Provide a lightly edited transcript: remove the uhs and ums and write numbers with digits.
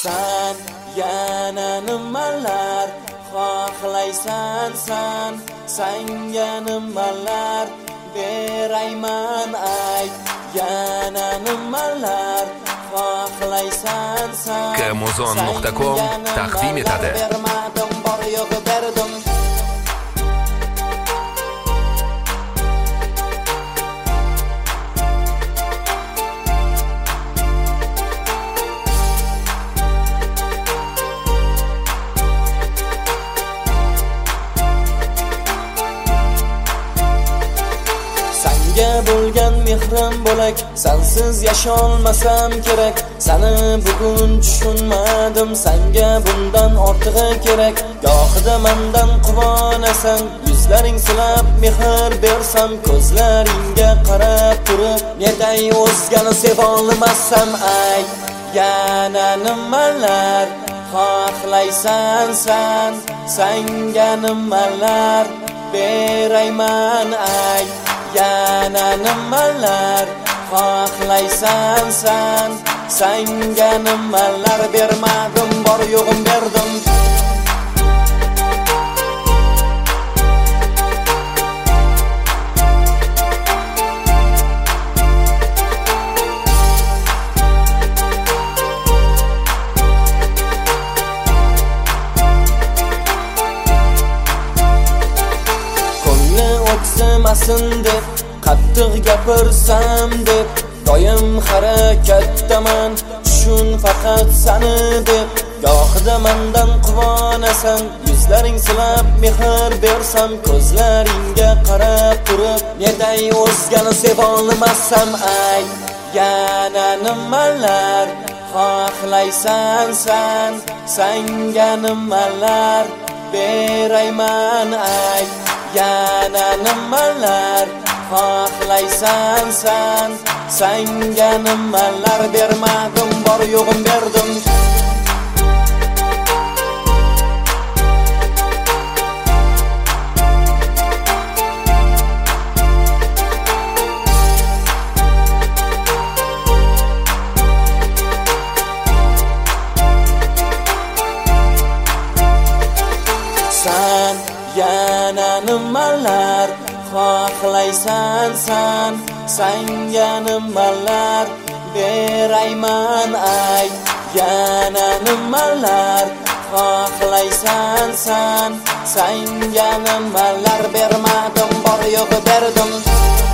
Sen yana nimalar xohlaysan senga nimalar berayman ayt yana nimalar xohlaysan sen Kmozon.com taqdim etadi. Bermadim bor yo'q berdim. Senga bo'lgan mehrim bo'lak, sensiz yasholmasam kerak. Seni bugun tushunmadim, senga bundan ortig'i kerak. Gohida mendan quvonasan, yuzlaring silab mehr bersam, ko'zlaringga qarab turib, neday o'zgani seva olmasam ay. Yana nimalar xohlaysan senga nimalar berayman ay. Yana nimalar xohlaysan senga nimalar bermadim bor yo'g'im berdim. O'tmasin deb qattiq gapirsam deb doim harakatdaman, tushun faqat seni deb. Gohida mendan quvonasan, yuzlaring silab mehr bersam, ko'zlaringga qarab turib, neday o'zgani seva olmasam ay. Yana nimalar xohlaysan senga nimalar berayman ay. Yana nimalar xohlaysan senga nimalar bermadim bor yo'g'im berdim. Sen yana nimalar xohlaysan senga nimalar berayman ay. Yana nimalar xohlaysan senga nimalar bermadim bor yo'q berdim.